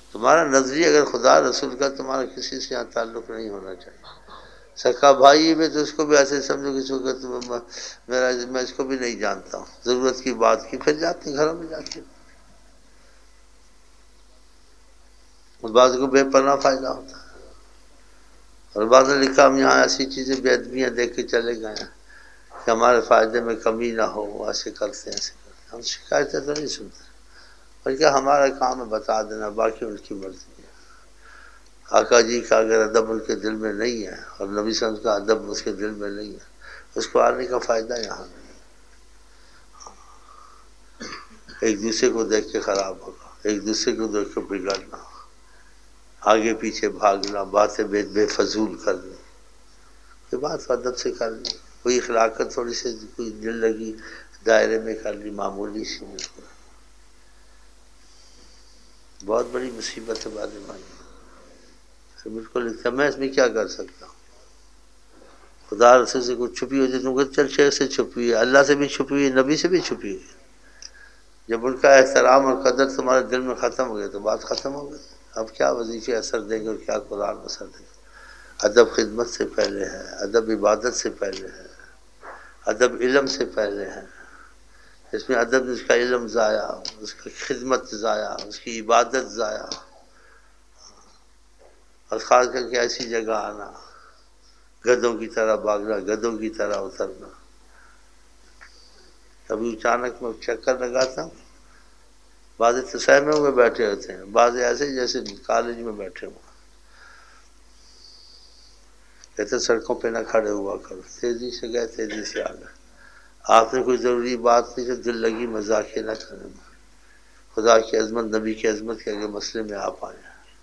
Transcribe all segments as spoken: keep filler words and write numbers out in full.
تمہارا نظریہ اگر خدا رسول کا، تمہارا کسی سے یہاں تعلق نہیں ہونا چاہیے. سکا بھائی میں تو اس کو بھی ایسے سمجھو کہ سو کہ تم میرا میں اس کو بھی نہیں جانتا ہوں، ضرورت کی بات کی پھر جاتے ہیں گھروں میں جا کے. اس بات کو بے پناہ فائدہ ہوتا ہے. اور بعض نے لکھا ہم یہاں ایسی چیزیں بے ادبیاں دیکھ کے چلے گئے ہیں کہ ہمارے فائدے میں کمی نہ ہو، ایسے کرتے ہیں ایسے کرتے ہیں. ہم شکایتیں تو نہیں سنتے، بلکہ ہمارا کام ہے بتا دینا، باقی ان کی مرضی ہے. آقا جی کا اگر ادب ان کے دل میں نہیں ہے اور نبی صلی اللہ علیہ وسلم کا ادب اس کے دل میں نہیں ہے، اس کو آنے کا فائدہ یہاں نہیں. ایک دوسرے کو دیکھ کے خراب ہوگا، ایک دوسرے کو دیکھ کے بگڑنا، آگے پیچھے بھاگنا، باتیں بے بے فضول کرنی. یہ بات ادب سے کر لی، کوئی اخلاقت تھوڑی سی کوئی دل لگی دائرے میں کر لی، معمولی سی بالکل. بہت بڑی مصیبت ہے بعد میں. بالکل لکھتا میں اس میں کیا کر سکتا ہوں. خدا رسول سے کچھ چھپی ہوئی تم کہتے چل شیخ سے چھپی ہے، اللہ سے بھی چھپی ہوئی، نبی سے بھی چھپی ہوئی. جب ان کا احترام اور قدر تمہارے دل میں ختم ہو گیا تو بات ختم ہو گئی. اب کیا وظیفے اثر دیں گے اور کیا قرآن اثر دیں گے. ادب خدمت سے پہلے ہے، ادب عبادت سے پہلے ہے، ادب علم سے پہلے ہے. اس میں ادب اس کا علم ضائع، اس کی خدمت ضائع، اس کی عبادت ضائع. اور خاص کر کے ایسی جگہ آنا، گدھوں کی طرح بھاگنا، گدھوں کی طرح اترنا. کبھی اچانک میں چکر لگاتا ہوں، بعض تو سہمے میں بیٹھے ہوتے ہیں، بعض ایسے جیسے کالج میں بیٹھے ہوئے. کہتے سڑکوں پہ نہ کھڑے ہوا کرو، تیزی سے گئے تیزی سے آ گئے. آپ نے کوئی ضروری بات نہیں جو دل لگی مذاق نہ کریں. خدا کی عظمت، نبی کی عظمت کے آگے مسئلے میں آپ آئے.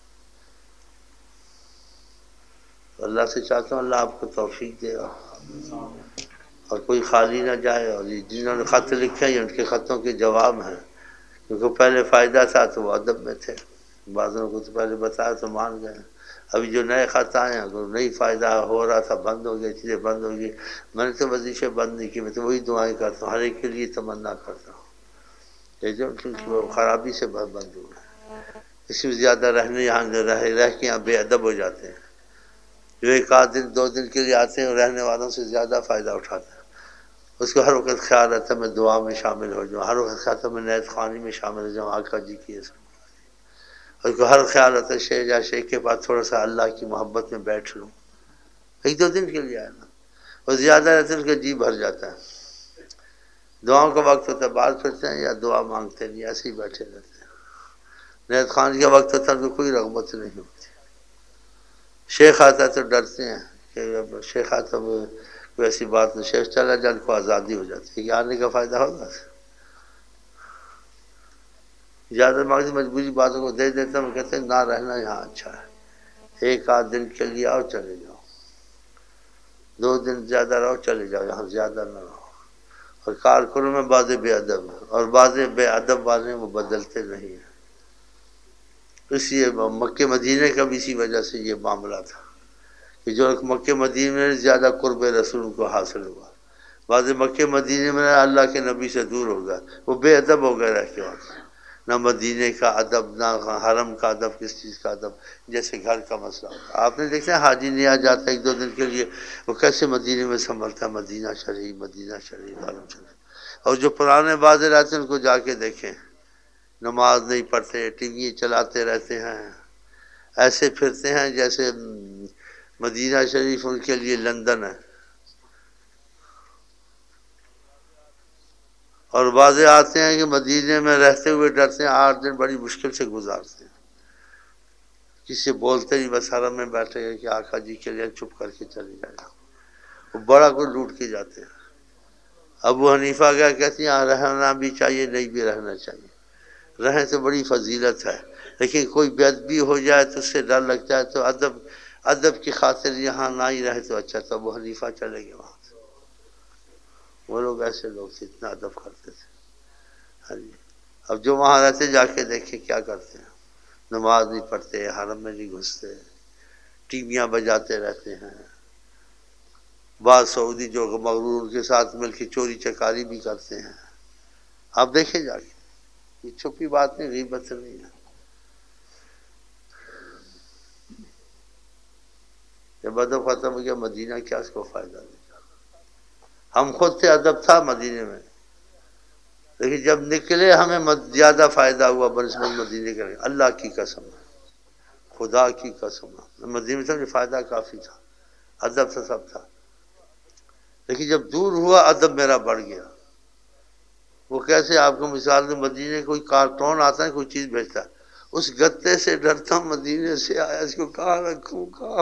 اللہ سے چاہتا ہوں اللہ آپ کو توفیق دے گا اور کوئی خالی نہ جائے. اور جنہوں نے خط لکھے ہیں ان کے خطوں کے جواب ہیں، کیونکہ پہلے فائدہ تھا تو وہ ادب میں تھے. بعضوں کو تو پہلے بتایا تو مان گئے. ابھی جو نئے خط آئے ہیں اگر نہیں فائدہ ہو رہا تھا، بند ہو گیا، چیزیں بند ہو گئی. میں نے تو وظیفے بند نہیں کی، میں تو وہی دعائیں کرتا ہوں، ہر ایک کے لیے تمنا کرتا ہوں کہ جو وہ خرابی سے بند ہو گئے. اس میں زیادہ رہنے یہاں رہ رہ کے یہاں بے ادب ہو جاتے ہیں. جو ایک آدھ دن دو دن کے لیے آتے ہیں اور رہنے والوں سے زیادہ فائدہ اٹھاتے ہیں. اس کو ہر وقت خیال رہتا ہے میں دعا میں شامل ہو جاؤں، ہر وقت خیال رہتا ہے میں نیت خوانی میں شامل ہو جاؤں آقا جی کی. اس کو ہر خیال رہتا ہے شیخ یا شیخ کے بعد تھوڑا سا اللہ کی محبت میں بیٹھ لوں. ایک دو دن کے لیے آیا نا، اور زیادہ رہتے ہیں اس کا جی بھر جاتا ہے. دعاؤں کا وقت ہوتا ہے بال پھرتے ہیں یا دعا مانگتے نہیں، ایسے ہی بیٹھے رہتے ہیں. نیت خوانی کا وقت ہوتا ہے تو کوئی رغبت نہیں ہوتی. شیخ آتا ہے تو ڈرتے ہیں کہ شیخ آتا کوئی ایسی بات نہیں، شیخ چلا جان کو آزادی ہو جاتی ہے کہ آنے کا فائدہ ہوگا. زیادہ مانگتی مجبوری باتوں کو دے دیتا ہوں، کہتے ہیں نہ رہنا یہاں اچھا ہے، ایک آدھ دن کے لیے آؤ چلے جاؤ، دو دن زیادہ رہو چلے جاؤ، یہاں زیادہ نہ رہو. اور کارکنوں میں بعض بے ادب ہیں اور بعض بے ادب والے وہ بدلتے نہیں ہیں. اس لیے مکہ مدینہ کا بھی اسی وجہ سے یہ معاملہ تھا کہ جو مکہ مدینہ میں زیادہ قرب رسول کو حاصل ہوا، بعض مکہ مدینہ میں اللہ کے نبی سے دور ہو گیا، وہ بے ادب ہو گئے رہ کے وہاں. نہ مدینے کا ادب، نہ حرم کا ادب، کس چیز کا ادب. جیسے گھر کا مسئلہ ہوتا آپ نے دیکھا حاجی نہیں آ جاتا ایک دو دن کے لیے، وہ کیسے مدینے میں سنبھلتا، مدینہ شریف مدینہ شریف حرم شریف. اور جو پرانے بازے رہتے ہیں ان کو جا کے دیکھیں، نماز نہیں پڑھتے، ٹی وی چلاتے رہتے ہیں، ایسے پھرتے ہیں جیسے مدینہ شریف ان کے لیے لندن ہے. اور بعضے آتے ہیں کہ مدینے میں رہتے ہوئے ڈرتے ہیں، آٹھ دن بڑی مشکل سے گزارتے ہیں. کسی بولتے نہیں، بس حرم میں بیٹھے ہیں کہ آقا جی کے لیے چپ کر کے چلے جائے گا. وہ بڑا کچھ لوٹ کے جاتے ہیں. ابو حنیفہ کیا کہتے ہیں یہاں رہنا بھی چاہیے، نہیں بھی رہنا چاہیے. رہیں تو بڑی فضیلت ہے، لیکن کوئی بے ادبی ہو جائے تو اس سے ڈر لگتا ہے. تو ادب ادب کی خاطر یہاں نہ ہی رہے تو اچھا تھا. ابو حنیفہ چلے گئے وہاں سے. وہ لوگ ایسے لوگ تھے، اتنا ادب کرتے تھے. ہاں جی. اب جو وہاں رہتے جا کے دیکھیں کیا کرتے ہیں، نماز نہیں پڑھتے، حرم میں نہیں گھستے، ٹیویاں بجاتے رہتے ہیں. بعض سعودی جو مغرور کے ساتھ مل کے چوری چکاری بھی کرتے ہیں. آپ دیکھیں جا کے، یہ چھپی بات نہیں، غیبت نہیں ہے. جب ادب ختم ہو گیا مدینہ کیا اس کو فائدہ دیا؟ ہم خود سے ادب تھا مدینے میں، لیکن جب نکلے ہمیں زیادہ فائدہ ہوا بنسبت مدینے کے، اللہ کی قسم ہے، خدا کی قسم ہے، مدینے میں سمجھے فائدہ کافی تھا، ادب سے سب تھا، لیکن جب دور ہوا ادب میرا بڑھ گیا۔ وہ کیسے آپ کو مثال دیں، مدینے کوئی کارٹون آتا ہے کوئی چیز بھیجتا ہے، اس گتے سے ڈرتا ہوں مدینے سے آیا، اس کو کہاں رکھوں کہاں،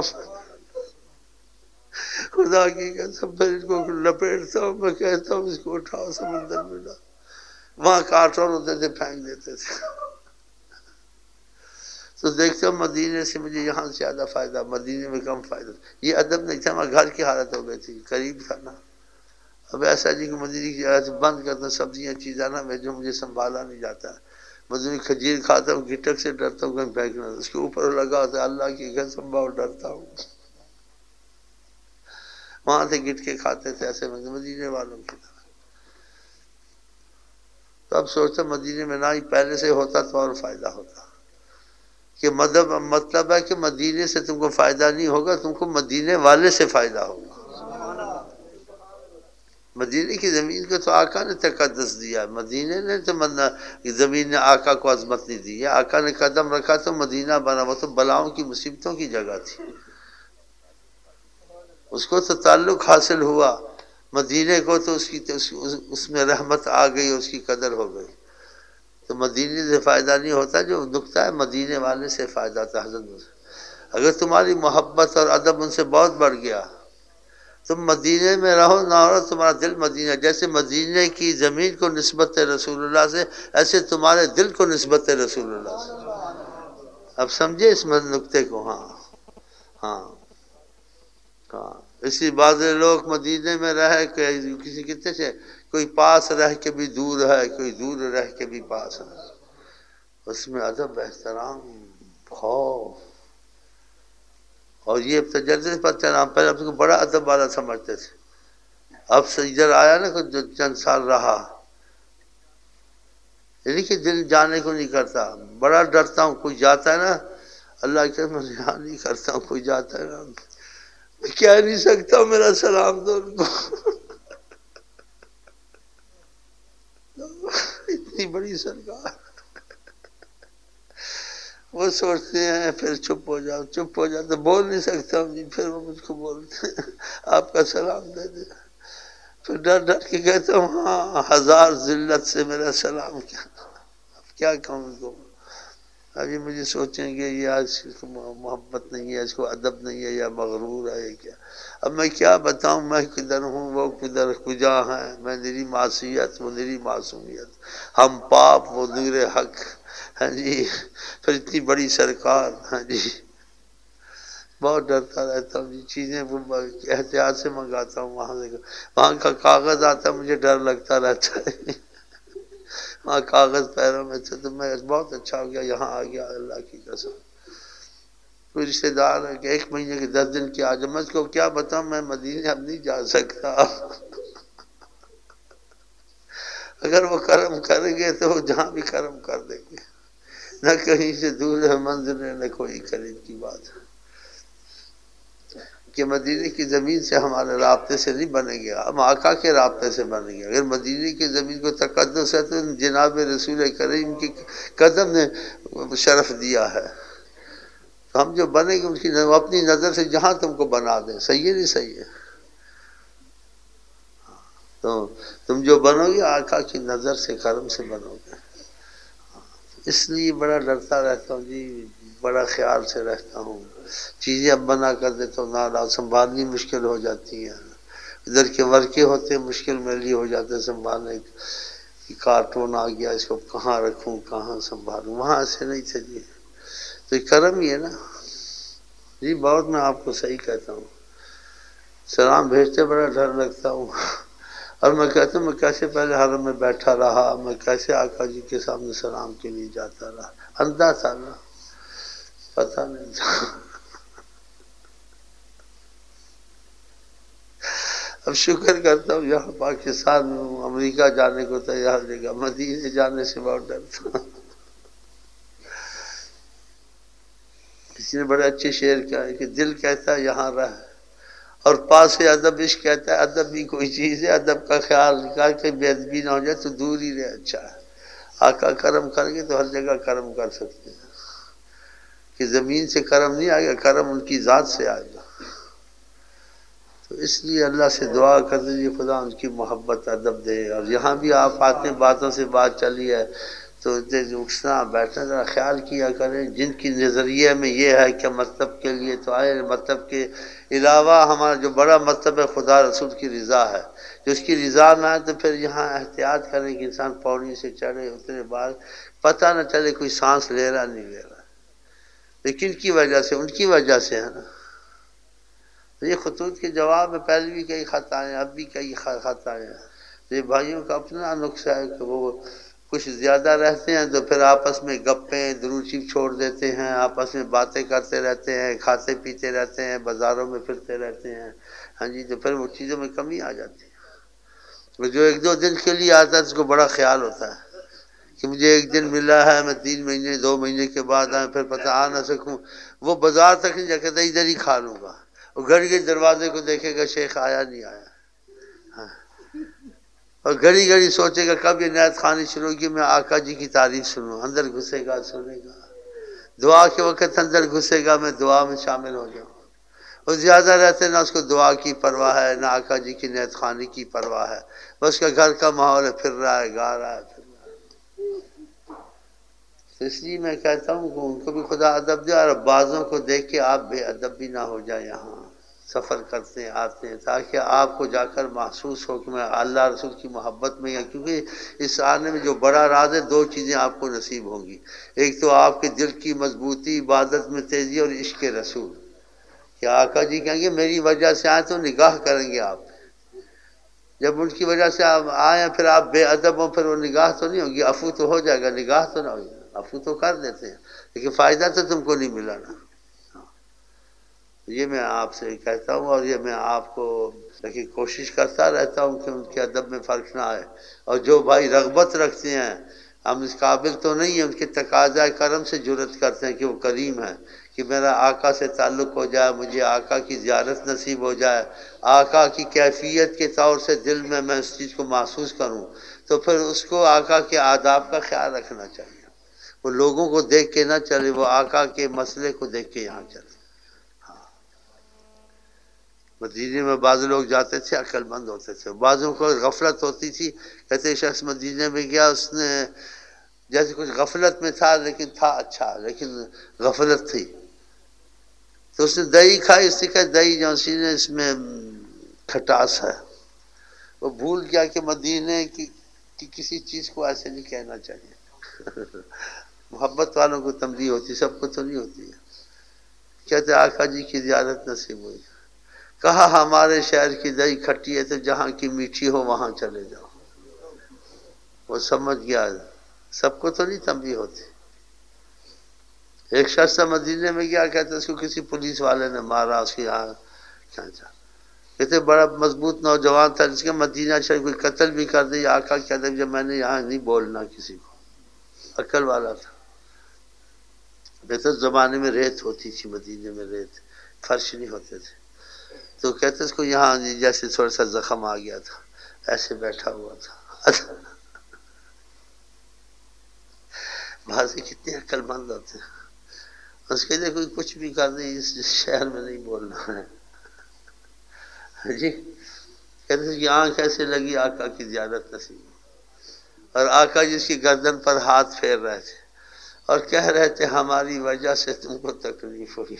خدا کی قسم پھر اس کو لپیٹتا ہوں، میں کہتا ہوں اس کو اٹھاؤ سمندر میں ڈال، وہاں کارٹون ہوتے تھے پھینک دیتے تھے۔ تو دیکھتے ہو مدینے سے مجھے یہاں سے زیادہ فائدہ، مدینے میں کم فائدہ، یہ ادب نہیں تھا، میں گھر کی حالت ہو گئی تھی، قریب تھا نا۔ اب ایسا جی کہ مدینے کی حالت بند کرتا، سبزیاں چیزیں نا میں جو مجھے سنبھالا نہیں جاتا، مدینے کھجیر کھاتا ہوں گٹک سے ڈرتا ہوں کہیں پھینکنا، اس کے اوپر لگا ہوتا ہے اللہ کی قسم بہت ڈرتا ہوں، وہاں سے گٹ کے کھاتے تھے ایسے مدینے والوں کی طرح۔ تو اب سوچتا مدینے میں نہ ہی پہلے سے ہوتا تو اور فائدہ ہوتا، کہ مطلب مطلب ہے کہ مدینے سے تم کو فائدہ نہیں ہوگا، تم کو مدینے والے سے فائدہ ہوگا۔ مدینے کی زمین کو تو آقا نے تقدس دیا، مدینے نے تو زمین نے آقا کو عظمت نہیں دی، آقا نے قدم رکھا تو مدینہ بنا، وہ تو بلاؤں کی مصیبتوں کی جگہ تھی، اس کو تو تعلق حاصل ہوا، مدینے کو تو اس کی تو اس میں رحمت آ گئی، اس کی قدر ہو گئی۔ تو مدینے سے فائدہ نہیں ہوتا، جو نکتہ ہے مدینے والے سے فائدہ تھا حضرت۔ اگر تمہاری محبت اور ادب ان سے بہت بڑھ گیا، تم مدینے میں رہو نہ رہو، تمہارا دل مدینہ، جیسے مدینے کی زمین کو نسبت رسول اللہ سے، ایسے تمہارے دل کو نسبت رسول اللہ سے۔ اب سمجھے اس نکتے کو؟ ہاں ہاں ہاں، اسی بعض لوگ مدینے میں رہ کے کسی کتنے سے، کوئی پاس رہ کے بھی دور ہے، کوئی دور رہ کے بھی پاس ہے، اس میں ادب احترام خوف، اور یہ تجربے پر چلا، پہلے اپنے کو بڑا ادب والا سمجھتے تھے، اب سے ادھر آیا نا جو چند سال رہا، یعنی کہ دل جانے کو نہیں کرتا، بڑا ڈرتا ہوں، کوئی جاتا ہے نا اللہ کے میں یہاں نہیں کرتا ہوں، کوئی جاتا ہے نا میں کہہ نہیں سکتا ہوں میرا سلام دو ان کو، اتنی بڑی سرکار، وہ سوچتے ہیں پھر چپ ہو جاؤ، چپ ہو جاؤ تو بول نہیں سکتا ہوں جی، پھر وہ مجھ کو بولتے ہیں آپ کا سلام دے دے، پھر ڈر ڈر کے کہتا ہوں ہاں ہزار ذلت سے میرا سلام کیا، اب کیا کہوں ان کو، ابھی مجھے سوچیں گے یہ آج اس کو محبت نہیں ہے، اس کو ادب نہیں ہے، یا مغرور ہے یا کیا، اب میں کیا بتاؤں، میں کدھر ہوں وہ کدھر کجا ہے، میں میری معصیت وہ میری معصومیت، ہم پاپ وہ نور حق، ہاں جی، پھر اتنی بڑی سرکار، ہاں جی، بہت ڈرتا رہتا ہوں جی، چیزیں احتیاط سے منگاتا ہوں، وہاں سے وہاں کا کاغذ آتا ہے مجھے ڈر لگتا رہتا ہے، وہاں کاغذ پیروں میں تھے تو میں بہت اچھا ہو گیا یہاں آ گیا، اللہ کی قسم، کوئی رشتے دار ہے کہ ایک مہینے کے دس دن کی آج، میں اس کو کیا بتاؤں، میں مدینے اب نہیں جا سکتا، اگر وہ کرم کریں گے تو وہ جہاں بھی کرم کر دیں گے، نہ کہیں سے دور ہے منزل ہے، نہ کوئی قریب کی بات ہے، کہ مدینے کی زمین سے ہمارے رابطے سے نہیں بنے گا، ہم آقا کے رابطے سے بنے گے، اگر مدینے کی زمین کو تقدس ہے تو جناب رسول کریم کی قدم نے شرف دیا ہے، ہم جو بنے گے ان کی اپنی نظر سے جہاں تم کو بنا دیں، صحیح ہے نہیں صحیح ہے، تو تم جو بنو گے آقا کی نظر سے کرم سے بنو گے، اس لیے بڑا ڈرتا رہتا ہوں جی، بڑا خیال سے رہتا ہوں، چیزیں اب بنا کر دیتا ہوں، نہ سنبھالنی مشکل ہو جاتی ہیں، ادھر کے ورکے ہوتے ہیں مشکل میرے لیے ہو جاتے ہیں سنبھالنے، کہ کارٹون آ گیا اس کو کہاں رکھوں کہاں سنبھالوں، وہاں ایسے نہیں تھے جی، تو یہ کرم ہی ہے نا جی، بہت میں آپ کو صحیح کہتا ہوں، سلام بھیجتے بڑا ڈر لگتا ہوں، اور میں کہتا ہوں میں کیسے پہلے حرم میں بیٹھا رہا، میں کیسے آقا جی کے سامنے سلام کے لیے جاتا رہا، اندھا تھا نا، پتہ نہیں تھا، اب شکر کرتا ہوں یہاں پاکستان میں ہوں، امریکہ جانے کو تیار جگہ، مدینے جانے سے بہت ڈرتا ہوں، کسی نے بڑے اچھے شعر کہا ہے کہ دل کہتا ہے یہاں رہ، اور پاس سے ادب عشق کہتا ہے ادب بھی کوئی چیز ہے، ادب کا خیال کر کے بے ادبی نہ ہو جائے تو دور ہی رہے اچھا ہے۔ آقا کرم کریں گے تو ہر جگہ کرم کر سکتے ہیں، کہ زمین سے کرم نہیں آئے گا، کرم ان کی ذات سے آئے گا۔ تو اس لیے اللہ سے دعا کر دیجیے خدا ان کی محبت ادب دے۔ اور یہاں بھی آپ آتے ہیں، باتوں سے بات چلی ہے تو اٹھنا بیٹھنا ذرا خیال کیا کریں، جن کی نظریے میں یہ ہے کہ مطلب کے لیے تو آئے، مطلب کے علاوہ ہمارا جو بڑا مطلب ہے خدا رسول کی رضا ہے، جو اس کی رضا نہ ہے تو پھر یہاں احتیاط کریں کہ انسان پوڑی سے چڑھے اتنے بعد پتہ نہ چلے کوئی سانس لے رہا نہیں لے رہا، لیکن کی وجہ سے ان کی وجہ سے ہے نا۔ تو یہ خطوط کے جواب میں پہلے بھی کئی خط آئے ہیں، اب بھی کئی خط آئے ہیں۔ تو یہ بھائیوں کا اپنا نقصہ ہے کہ وہ کچھ زیادہ رہتے ہیں تو پھر آپس میں گپیں دروچی چھوڑ دیتے ہیں، آپس میں باتیں کرتے رہتے ہیں، کھاتے پیتے رہتے ہیں، بازاروں میں پھرتے رہتے ہیں، ہاں جی، تو پھر وہ چیزوں میں کمی آ جاتی ہے۔ جو ایک دو دن کے لیے آتا ہے اس کو بڑا خیال ہوتا ہے کہ مجھے ایک دن ملا ہے، میں تین مہینے دو مہینے کے بعد آئے پھر پتہ آ نہ سکوں، وہ بازار تک نہیں جا کے ادھر ہی کھا لوں گا، وہ گھڑی کے دروازے کو دیکھے گا شیخ آیا نہیں آیا، ہاں، اور گھڑی گھڑی سوچے گا کب یہ نعت خوانی شروع کی میں آقا جی کی تعریف سنوں، اندر گھسے گا سنے گا، دعا کے وقت اندر گھسے گا میں دعا میں شامل ہو جاؤں۔ وہ زیادہ رہتے نہ اس کو دعا کی پرواہ ہے نہ آقا جی کی نعت خوانی کی پرواہ ہے، بس کا گھر کا ماحول ہے، پھر رہا ہے، گا رہا ہے، پھر رہا ہے۔ تو اس لیے میں کہتا ہوں کہ ان کو بھی خدا ادب دے، اور بعضوں کو دیکھ کے آپ بے ادب بھی نہ ہو جائیں، یہاں سفر کرتے ہیں آتے ہیں تاکہ آپ کو جا کر محسوس ہو کہ میں اللہ رسول کی محبت میں ہوں، کیونکہ اس آنے میں جو بڑا راز ہے دو چیزیں آپ کو نصیب ہوں گی، ایک تو آپ کے دل کی مضبوطی، عبادت میں تیزی، اور عشق رسول، کہ آقا جی کہیں گے میری وجہ سے آئے تو نگاہ کریں گے آپ، جب ان کی وجہ سے آپ آئیں پھر آپ بے ادب ہوں پھر وہ نگاہ تو نہیں ہوگی، عفو تو ہو جائے گا، نگاہ تو نہ ہوگی، عفو تو کر دیتے ہیں لیکن فائدہ تو تم کو نہیں ملا نا۔ یہ میں آپ سے کہتا ہوں، اور یہ میں آپ کو لیکن کوشش کرتا رہتا ہوں کہ ان کے ادب میں فرق نہ آئے، اور جو بھائی رغبت رکھتے ہیں، ہم اس قابل تو نہیں ہیں، ان کے تقاضۂ کرم سے جرت کرتے ہیں کہ وہ کریم ہے، کہ میرا آقا سے تعلق ہو جائے، مجھے آقا کی زیارت نصیب ہو جائے، آقا کی کیفیت کے طور سے دل میں میں اس چیز کو محسوس کروں، تو پھر اس کو آقا کے آداب کا خیال رکھنا چاہیے، وہ لوگوں کو دیکھ کے نہ چلے، وہ آقا کے مسئلے کو دیکھ کے یہاں چلے۔ مدینے میں بعض لوگ جاتے تھے عقل مند ہوتے تھے، بعضوں کو غفلت ہوتی تھی، کہتے شخص مدینے میں گیا، اس نے جیسے کچھ غفلت میں تھا لیکن تھا اچھا، لیکن غفلت تھی، تو اس نے دہی کھائی، اس نے کہا دہی جو سی نے اس میں کھٹاس ہے، وہ بھول گیا کہ مدینے کی, کی کسی چیز کو ایسے نہیں کہنا چاہیے۔ محبت والوں کو تنبیہ ہوتی، سب کو تو نہیں ہوتی ہے۔ کہتے آقا جی کی زیارت نصیب ہوئی، کہا ہمارے شہر کی دہی کھٹی ہے تو جہاں کی میٹھی ہو وہاں چلے جاؤ، وہ سمجھ گیا، سب کو تو نہیں تنبیہ ہوتی۔ ایک شخص مدینے میں گیا، کہتے اس کو کسی پولیس والے نے مارا، اس کی یہاں کہتے بڑا مضبوط نوجوان تھا، جس کے مدینہ شریف کوئی قتل بھی کر دے، آقا کہتے جب میں نے یہاں نہیں بولنا کسی کو، عقل والا تھا۔ بہتر زمانے میں ریت ہوتی تھی، مدینے میں ریت، فرش نہیں ہوتے تھے، تو کہتے اس کو یہاں جیسے تھوڑا سا زخم آ گیا تھا، ایسے بیٹھا ہوا تھا۔ بازی کتنے عقل مند ہوتے ہیں، اس کے لیے کوئی کچھ بھی کر دے، اس شہر میں نہیں بولنا ہے جی۔ کہتے ہیں کہ آنکھ ایسے لگی آقا کی زیارت نصیب، اور آقا جس کی گردن پر ہاتھ پھیر رہے تھے اور کہہ رہے تھے ہماری وجہ سے تم کو تکلیف ہوئی،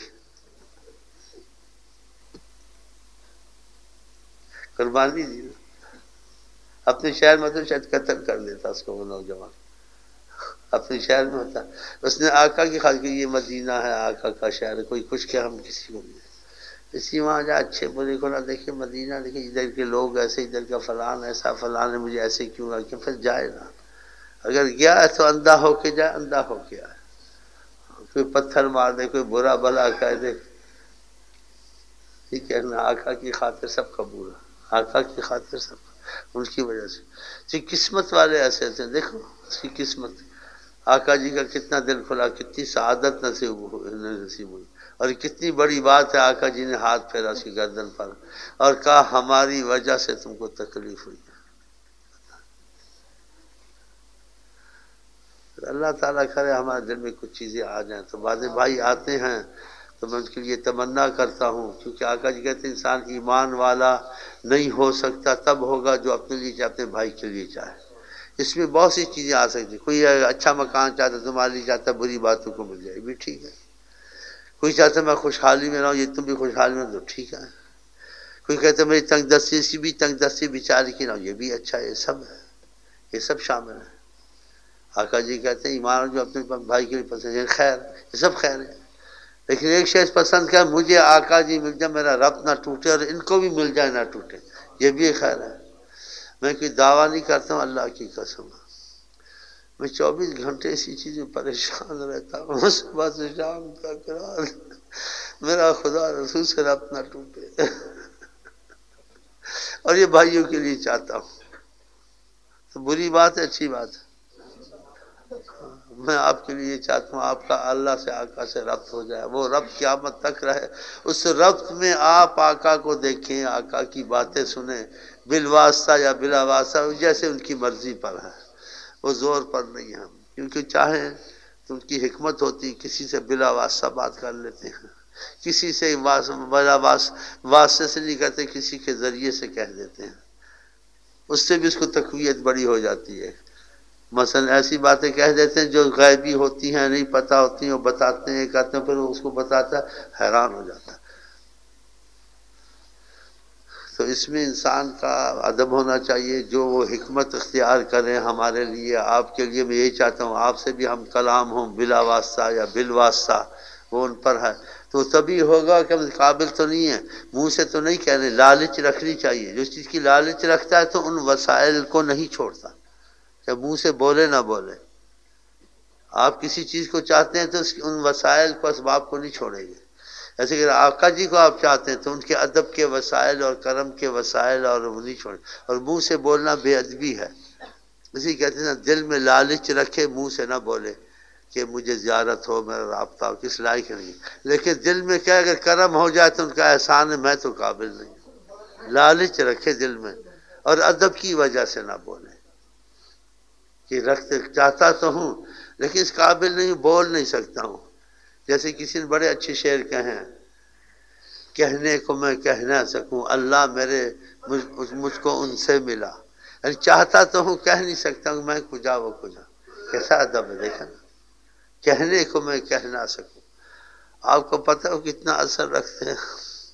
قربانی دی نا۔ اپنے شہر میں تو شاید قتل کر دیتا اس کو وہ نوجوان، اپنے شہر میں ہوتا، اس نے آقا کی خاطر، یہ مدینہ ہے آقا کا شہر ہے، کوئی کچھ کہ ہم کسی کو نہیں، اسی وہاں جا اچھے برے کو نہ دیکھے، مدینہ دیکھے ادھر کے لوگ ایسے، ادھر کا فلان ایسا، فلان نے مجھے ایسے کیوں رہا، کہ پھر جائے نا، اگر گیا ہے تو اندھا ہو کے جائے، اندھا ہو کے آئے، کوئی پتھر مار دے، کوئی برا بلا کہہ دے، ٹھیک ہے نا، آقا کی خاطر سب قبول ہے، آقا کی خاطر سب، ان کی وجہ سے، تو قسمت والے ایسے تھے، دیکھو اس کی قسمت، آقا جی کا کتنا دل کھلا، کتنی سعادت نصیب نصیب ہوئی، اور کتنی بڑی بات ہے آقا جی نے ہاتھ پھیرا اس کی گردن پر اور کہا ہماری وجہ سے تم کو تکلیف ہوئی۔ اللہ تعالیٰ کرے ہمارے دل میں کچھ چیزیں آ جائیں تو بعض بھائی آتے ہیں تو میں ان کے لیے تمنا کرتا ہوں، کیونکہ آقا جی کہتے ہیں انسان ایمان والا نہیں ہو سکتا، تب ہوگا جو اپنے لیے چاہے اپنے بھائی کے لیے چاہے۔ اس میں بہت سی چیزیں آ سکتی، کوئی اچھا مکان چاہتا تمہارے لیے چاہتا بری باتوں کو مل جائے بھی ٹھیک ہے، کوئی چاہتا میں خوشحالی میں رہوں، یہ تم بھی خوشحالی میں تو ٹھیک ہے، کوئی کہتا میری تنگ دستی سی بھی تنگ دستی بیچاری کی نہ ہو، یہ بھی اچھا ہے، یہ سب ہے، یہ سب شامل ہے۔ آقا جی کہتے ہیں ایمان جو اپنے بھائی کے لیے پسند ہے خیر، یہ سب خیر ہے، لیکن ایک شخص پسند کیا مجھے آقا جی مل جائے، میرا ربط نہ ٹوٹے اور ان کو بھی مل جائے نہ ٹوٹے، یہ بھی خیر ہے۔ میں کوئی دعویٰ نہیں کرتا ہوں، اللہ کی قسم، میں چوبیس گھنٹے اسی چیز میں پریشان رہتا ہوں، صبح سے شام تک رات، میرا خدا رسول سے ربط نہ ٹوٹے، اور یہ بھائیوں کے لیے چاہتا ہوں، تو بری بات ہے اچھی بات ہے، میں آپ کے لیے چاہتا ہوں آپ کا اللہ سے آقا سے ربط ہو جائے، وہ ربط قیامت تک رہے، اس ربط میں آپ آقا کو دیکھیں، آقا کی باتیں سنیں، بالواسطہ یا بلا واسطہ جیسے ان کی مرضی پر ہے، وہ زور پر نہیں ہے، کیونکہ چاہیں تو ان کی حکمت ہوتی، کسی سے بلا واسطہ بات کر لیتے ہیں، کسی سے بلا واسطے سے نہیں کرتے، کسی کے ذریعے سے کہہ دیتے ہیں، اس سے بھی اس کو تقویت بڑی ہو جاتی ہے۔ مثلا ایسی باتیں کہہ دیتے ہیں جو غیبی ہوتی ہیں، نہیں پتہ ہوتی ہیں، وہ بتاتے ہیں کہتے ہیں، پھر اس کو بتاتا ہے حیران ہو جاتا ہے۔ تو اس میں انسان کا ادب ہونا چاہیے، جو وہ حکمت اختیار کریں ہمارے لیے، آپ کے لیے میں یہی چاہتا ہوں، آپ سے بھی ہم کلام ہوں بلا واسطہ یا بالواسطہ، وہ ان پر ہے، تو تبھی ہوگا کہ قابل تو نہیں ہے، منہ سے تو نہیں کہنے، لالچ رکھنی چاہیے، جو چیز کی لالچ رکھتا ہے تو ان وسائل کو نہیں چھوڑتا، کہ منہ سے بولے نہ بولے، آپ کسی چیز کو چاہتے ہیں تو ان وسائل کو اسباب کو نہیں چھوڑیں گے، ایسے کہ آقا جی کو آپ چاہتے ہیں تو ان کے ادب کے وسائل اور کرم کے وسائل اور وہ نہیں چھوڑیں، اور منہ سے بولنا بے ادبی ہے، اسی کہتے ہیں نا دل میں لالچ رکھے منہ سے نہ بولے کہ مجھے زیارت ہو، میرا رابطہ ہو، کس لائق نہیں، لیکن دل میں کیا اگر کرم ہو جائے تو ان کا احسان ہے، میں تو قابل نہیں، لالچ رکھے دل میں، اور ادب کی وجہ سے نہ بولے کہ رکھتے چاہتا تو ہوں لیکن اس قابل نہیں، بول نہیں سکتا ہوں، جیسے کسی نے بڑے اچھے شعر کہیں، کہنے کو میں کہہ نہ سکوں، اللہ میرے مجھ, مجھ کو ان سے ملا، یعنی چاہتا تو ہوں کہہ نہیں سکتا ہوں، میں کجا وہ کجا، کیسا ادب ہے دیکھا نا، کہنے کو میں کہہ نہ سکوں، آپ کو پتہ ہو کتنا اثر رکھتے ہیں،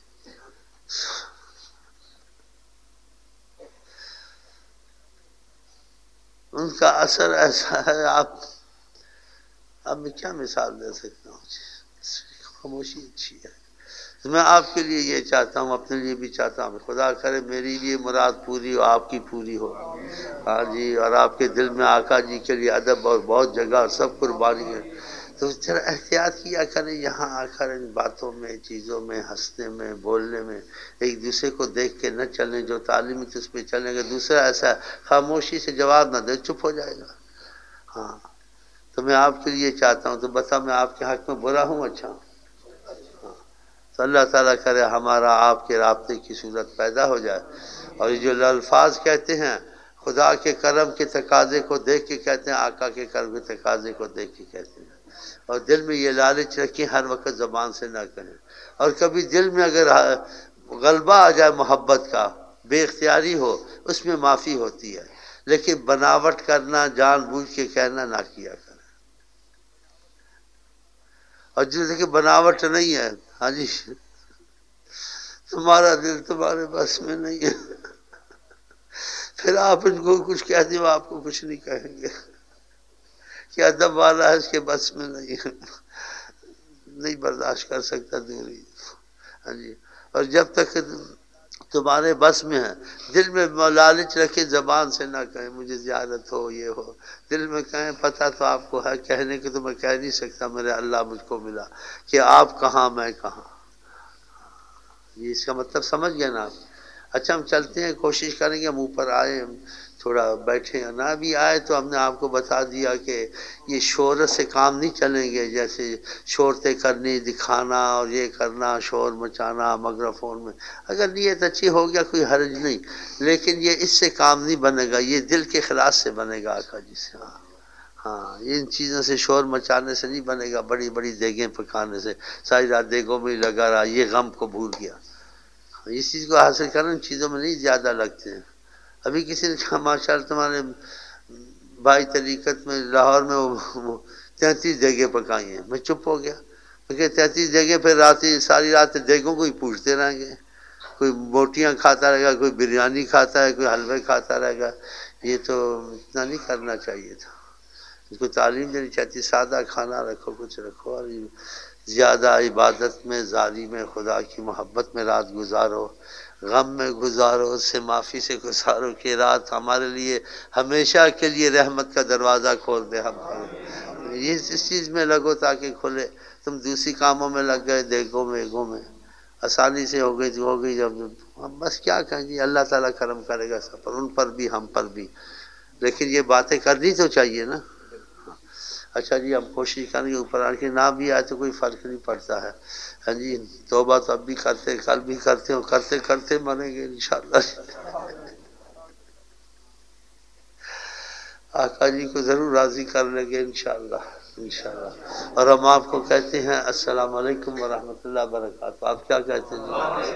ان کا اثر ایسا ہے، آپ اب میں کیا مثال دے سکتا ہوں، خاموشی اچھی ہے، میں آپ کے لیے یہ چاہتا ہوں، اپنے لیے بھی چاہتا ہوں، خدا کرے میری بھی مراد پوری ہو، آپ کی پوری ہو، ہاں جی، اور آپ کے دل میں آقا جی کے لیے ادب اور بہت جگہ اور سب قربانی ہے، تو ذرا احتیاط کیا کریں یہاں آ کر، ان باتوں میں، چیزوں میں، ہنسنے میں، بولنے میں، ایک دوسرے کو دیکھ کے نہ چلیں، جو تعلیم ہے اس پہ چلیں گے، دوسرا ایسا خاموشی سے جواب نہ دے، چپ ہو جائے گا، ہاں، تو میں آپ کے لیے چاہتا ہوں، تو بتا میں آپ کے حق میں برا ہوں اچھا ہوں، تو اللہ تعالیٰ کرے ہمارا آپ کے رابطے کی صورت پیدا ہو جائے، اور یہ جو الفاظ کہتے ہیں خدا کے کرم کے تقاضے کو دیکھ کے کہتے ہیں، آقا کے کرم کے تقاضے کو دیکھ کے کہتے ہیں، اور دل میں یہ لالچ رکھیں، ہر وقت زبان سے نہ کہیں، اور کبھی دل میں اگر غلبہ آ جائے محبت کا، بے اختیاری ہو، اس میں معافی ہوتی ہے، لیکن بناوٹ کرنا، جان بوجھ کے کہنا نہ کیا کریں، اور جیسے کہ بناوٹ نہیں ہے، ہاں جی، تمہارا دل تمہارے بس میں نہیں ہے، پھر آپ ان کو کچھ کہہ دیں، وہ آپ کو کچھ نہیں کہیں گے، کہ ادب والا ہے اس کے بس میں نہیں ہے، نہیں برداشت کر سکتا دوری، ہاں جی، اور جب تک تمہارے بس میں ہے، دل میں لالچ رکھے، زبان سے نہ کہیں مجھے زیارت ہو، یہ ہو، دل میں کہیں پتہ تو آپ کو ہے، کہنے کے تو میں کہہ نہیں سکتا میرے اللہ مجھ کو ملا، کہ آپ کہاں میں کہاں، یہ اس کا مطلب سمجھ گئے نا آپ، اچھا ہم چلتے ہیں، کوشش کریں گے ہم اوپر آئے، تھوڑا بیٹھے یا نہ بھی آئے تو ہم نے آپ کو بتا دیا کہ یہ شہرت سے کام نہیں چلیں گے، جیسے شہرتیں کرنی، دکھانا اور یہ کرنا، شور مچانا مائکروفون میں، اگر نیت اچھی ہو گیا کوئی حرج نہیں، لیکن یہ اس سے کام نہیں بنے گا، یہ دل کے اخلاص سے بنے گا آقا جی سے۔ ہاں ہاں ان چیزوں سے شور مچانے سے نہیں بنے گا، بڑی بڑی دیگیں پکانے سے، ساری رات دیگوں میں لگا رہا، یہ غم کو بھول گیا۔ اس چیز کو حاصل کرنا ان چیزوں میں نہیں زیادہ لگتے ہیں۔ ابھی کسی نے کہا ماشاء اللہ تمہارے بھائی طریقت میں لاہور میں وہ تینتیس دیگیں پکائی ہیں، میں چپ ہو گیا، کیونکہ تینتیس دیگیں پھر رات ساری رات دیگوں کو ہی پوچھتے رہیں گے، کوئی بوٹیاں کھاتا رہے گا، کوئی بریانی کھاتا ہے، کوئی حلوے کھاتا رہے گا، یہ تو اتنا نہیں کرنا چاہیے تھا۔ اس کو تعلیم دینی چاہتی، سادہ کھانا رکھو، کچھ رکھو، اور زیادہ عبادت میں، زاری میں، خدا کی محبت میں رات گزارو، غم میں گزارو، اس سے معافی سے گزارو کہ رات ہمارے لیے ہمیشہ کے لیے رحمت کا دروازہ کھول دے ہم پر۔ یہ اس چیز میں لگو تاکہ کھلے، تم دوسری کاموں میں لگ گئے، دیگوں میں ایگوں میں، آسانی سے ہو گئی تو ہو گئی، جب بس کیا کہیں گے، اللہ تعالیٰ کرم کرے گا سب پر، ان پر بھی ہم پر بھی، لیکن یہ باتیں کرنی تو چاہیے نا۔ اچھا جی ہم کوشش کریں گے اوپر آ کے، نہ بھی آئے تو کوئی فرق نہیں پڑتا ہے، ہاں جی توبہ تو اب بھی کرتے، کل بھی کرتے ہو، کرتے کرتے مریں گے انشاءاللہ۔ آقا جی کو ضرور راضی کر لیں گے انشاءاللہ انشاءاللہ۔ اور ہم آپ کو کہتے ہیں السلام علیکم ورحمۃ اللہ وبرکاتہ۔ آپ کیا کہتے ہیں جی؟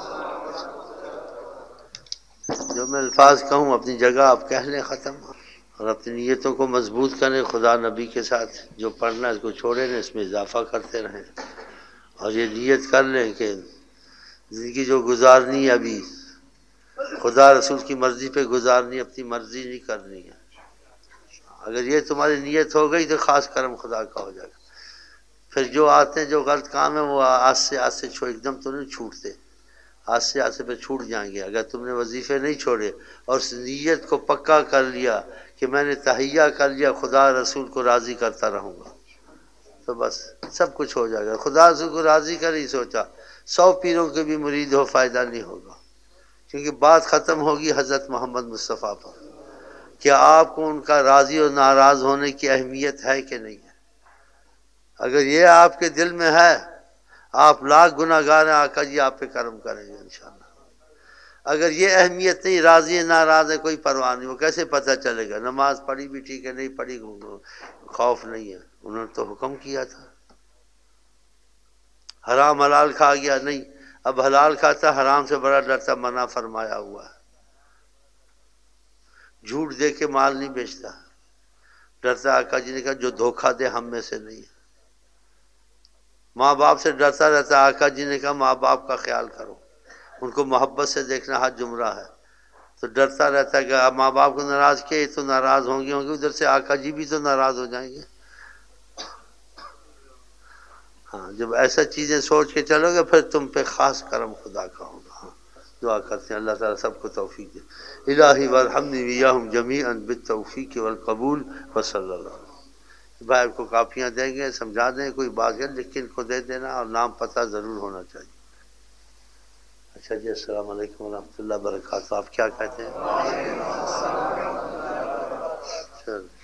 جو میں الفاظ کہوں اپنی جگہ آپ کہہ لیں، ختم، اور اپنی نیتوں کو مضبوط کریں، خدا نبی کے ساتھ جو پڑھنا ہے اس کو چھوڑیں نہیں، اس میں اضافہ کرتے رہیں، اور یہ نیت کر لیں کہ زندگی جو گزارنی ہے ابھی خدا رسول کی مرضی پہ گزارنی، اپنی مرضی نہیں کرنی ہے۔ اگر یہ تمہاری نیت ہو گئی تو خاص کرم خدا کا ہو جائے گا۔ پھر جو آتے ہیں جو غلط کام ہے وہ آستے آستے چھوڑ، ایک دم تو نہیں چھوٹتے، آستے آستے پہ چھوٹ جائیں گے۔ اگر تم نے وظیفے نہیں چھوڑے اور اس نیت کو پکا کر لیا کہ میں نے تہیہ کر لیا خدا رسول کو راضی کرتا رہوں گا، تو بس سب کچھ ہو جائے گا۔ خدا رسول کو راضی کر ہی سوچا، سو پیروں کے بھی مرید ہو فائدہ نہیں ہوگا، کیونکہ بات ختم ہوگی حضرت محمد مصطفیٰ پر، کہ آپ کو ان کا راضی اور ناراض ہونے کی اہمیت ہے کہ نہیں ہے۔ اگر یہ آپ کے دل میں ہے، آپ لاکھ گناہ گار ہیں، آقا جی آپ پہ کرم کریں گے انشاءاللہ۔ اگر یہ اہمیت نہیں، راضی ہے ناراض ہے کوئی پرواہ نہیں، وہ کیسے پتہ چلے گا؟ نماز پڑھی بھی ٹھیک ہے، نہیں پڑھی خوف نہیں ہے، انہوں نے تو حکم کیا تھا۔ حرام حلال کھا گیا، نہیں، اب حلال کھاتا، حرام سے بڑا ڈرتا، منع فرمایا ہوا ہے۔ جھوٹ دے کے مال نہیں بیچتا، ڈرتا، آقا جی نے کہا جو دھوکہ دے ہم میں سے نہیں ہے۔ ماں باپ سے ڈرتا رہتا، آقا جی نے کہا ماں باپ کا خیال کرو، ان کو محبت سے دیکھنا حج جمرہ ہے، تو ڈرتا رہتا ہے کہ ماں باپ کو ناراض کیے تو ناراض ہوں گے ہوں گے ادھر سے آقا جی بھی تو ناراض ہو جائیں گے۔ ہاں جب ایسا چیزیں سوچ کے چلو گے پھر تم پہ خاص کرم خدا کا ہوگا۔ ہاں دعا کرتے ہیں اللہ تعالیٰ سب کو توفیق دے۔ الہی وارحمنی ویاہم جمیعا بالتوفیق والقبول وصلی اللہ علیہ وسلم۔ بھائی کو کاپیاں دیں گے، سمجھا دیں، کوئی بات ہے لیکن کو دے دینا، اور نام پتہ ضرور ہونا چاہیے۔ اچھا جی السلام علیکم ورحمۃ اللہ وبرکاتہ۔ آپ کیا کہتے ہیں؟ چل